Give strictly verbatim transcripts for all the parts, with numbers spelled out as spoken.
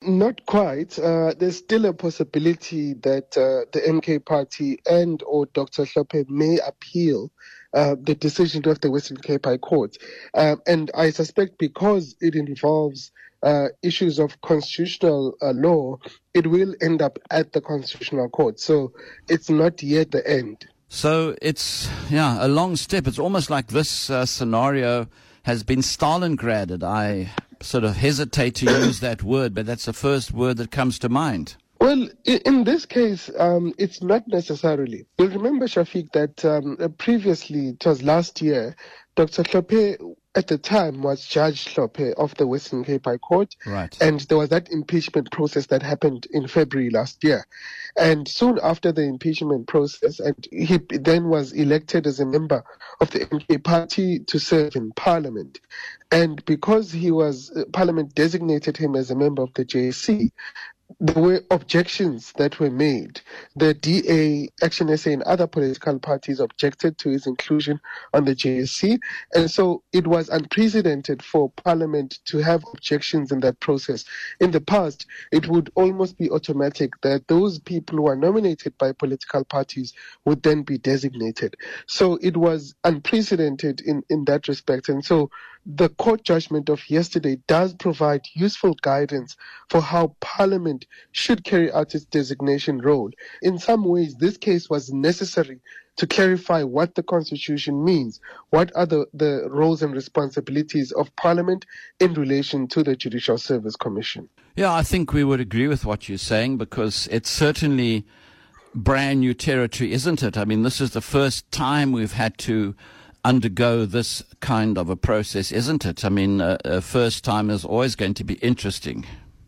Not quite. Uh, there's still a possibility that uh, the M K Party and or Doctor Hlophe may appeal uh, the decision of the Western Cape High Court. Uh, and I suspect because it involves uh, issues of constitutional uh, law, it will end up at the Constitutional Court. So it's not yet the end. So it's, yeah, a long step. It's almost like this uh, scenario has been Stalingraded. I sort of hesitate to use that word, but that's the first word that comes to mind. Well, in this case, um, it's not necessarily. You'll remember, Shafiq, that um, previously, it was last year, Doctor Hlophe, at the time, was Judge Hlophe of the Western Cape High Court. Right. And there was that impeachment process that happened in February last year. And soon after the impeachment process, and he then was elected as a member of the M K Party to serve in Parliament. And because he was, uh, Parliament designated him as a member of the J S C, there were objections that were made. The D A, Action S A, and other political parties objected to his inclusion on the J S C. And so it was unprecedented for Parliament to have objections in that process. In the past, it would almost be automatic that those people who are nominated by political parties would then be designated. So it was unprecedented in, in that respect. And so the court judgment of yesterday does provide useful guidance for how Parliament should carry out its designation role. In some ways, this case was necessary to clarify what the Constitution means, what are the, the roles and responsibilities of Parliament in relation to the Judicial Service Commission. Yeah, I think we would agree with what you're saying, because it's certainly brand new territory, isn't it? I mean, this is the first time we've had to undergo this kind of a process, isn't it? I mean, a, a first time is always going to be interesting.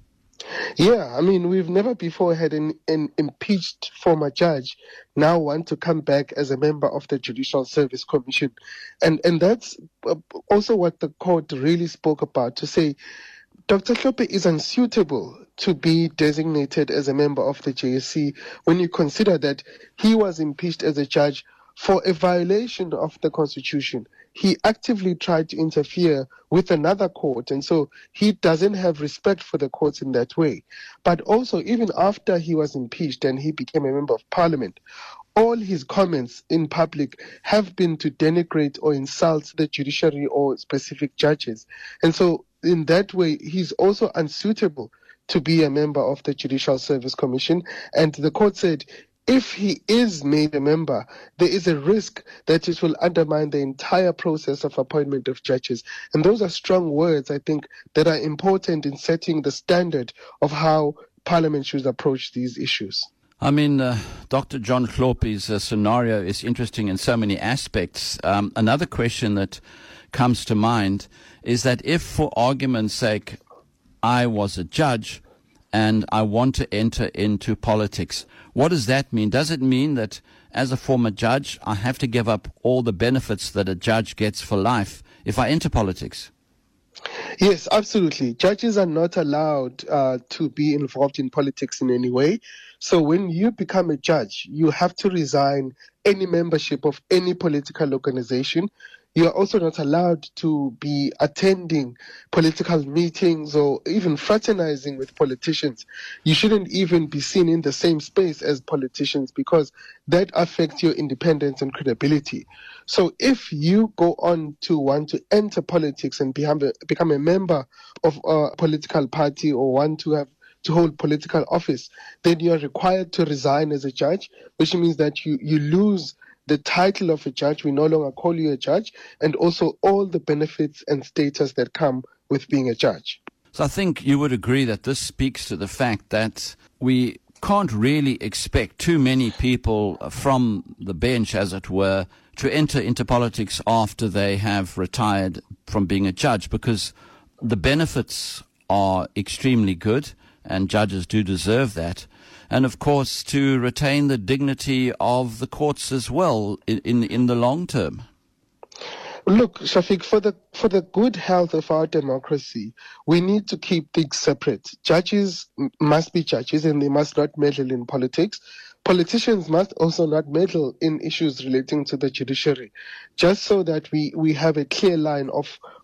Yeah, I mean, we've never before had an, an impeached former judge now want to come back as a member of the Judicial Service Commission. And, and that's also what the court really spoke about, to say Doctor Hlophe is unsuitable to be designated as a member of the J S C when you consider that he was impeached as a judge for a violation of the Constitution. He actively tried to interfere with another court, and so he doesn't have respect for the courts in that way. But also, even after he was impeached and he became a member of Parliament, all his comments in public have been to denigrate or insult the judiciary or specific judges. And so, in that way, he's also unsuitable to be a member of the Judicial Service Commission. And the court said, if he is made a member, there is a risk that it will undermine the entire process of appointment of judges. And those are strong words, I think, that are important in setting the standard of how Parliament should approach these issues. I mean, uh, Doctor John Hlophe's uh, scenario is interesting in so many aspects. Um, another question that comes to mind is that if, for argument's sake, I was a judge and I want to enter into politics, what does that mean? Does it mean that as a former judge, I have to give up all the benefits that a judge gets for life if I enter politics? Yes, absolutely. Judges are not allowed uh, to be involved in politics in any way. So when you become a judge, you have to resign any membership of any political organization. You are also not allowed to be attending political meetings or even fraternizing with politicians. You shouldn't even be seen in the same space as politicians, because that affects your independence and credibility. So if you go on to want to enter politics and become a, become a member of a political party or want to have to hold political office, then you are required to resign as a judge, which means that you, you lose the title of a judge. We no longer call you a judge, and also all the benefits and status that come with being a judge. So I think you would agree that this speaks to the fact that we can't really expect too many people from the bench, as it were, to enter into politics after they have retired from being a judge, because the benefits are extremely good and judges do deserve that. And, of course, to retain the dignity of the courts as well in, in, in the long term. Look, Shafiq, for the for the good health of our democracy, we need to keep things separate. Judges must be judges and they must not meddle in politics. Politicians must also not meddle in issues relating to the judiciary, just so that we, we have a clear line of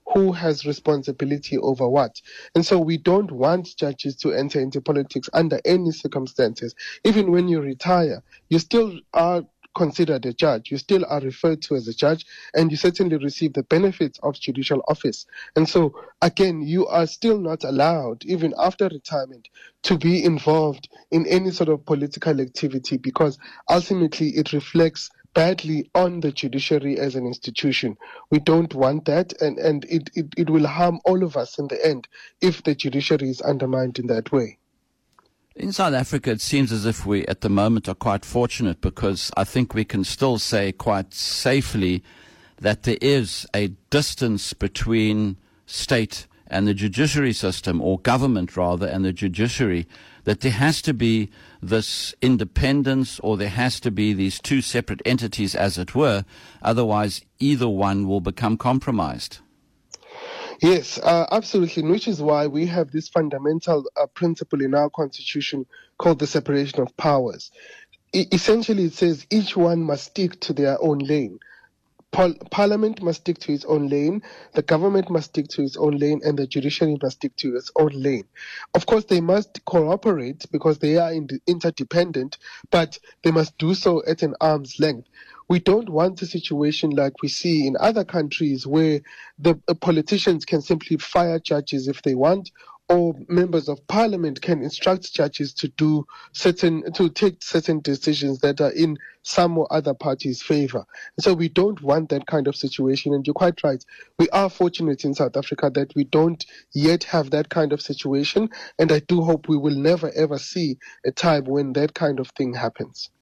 who has responsibility over what. And so we don't want judges to enter into politics under any circumstances. Even when you retire, you still are considered a judge. You still are referred to as a judge, and you certainly receive the benefits of judicial office. And so, again, you are still not allowed, even after retirement, to be involved in any sort of political activity, because ultimately it reflects badly on the judiciary as an institution. We don't want that, and, and it, it, it will harm all of us in the end if the judiciary is undermined in that way. In South Africa, it seems as if we, at the moment, are quite fortunate, because I think we can still say quite safely that there is a distance between state and the judiciary system, or government rather, and the judiciary, that there has to be this independence, or there has to be these two separate entities, as it were. Otherwise, either one will become compromised. Yes, uh, absolutely, which is why we have this fundamental uh, principle in our constitution called the separation of powers. I- essentially, it says each one must stick to their own lane. Par- Parliament must stick to its own lane, the government must stick to its own lane, and the judiciary must stick to its own lane. Of course, they must cooperate because they are in- interdependent, but they must do so at an arm's length. We don't want a situation like we see in other countries where the uh, politicians can simply fire judges if they want, or members of parliament can instruct judges to do certain, to take certain decisions that are in some or other party's favor. So we don't want that kind of situation. And you're quite right. We are fortunate in South Africa that we don't yet have that kind of situation. And I do hope we will never ever see a time when that kind of thing happens.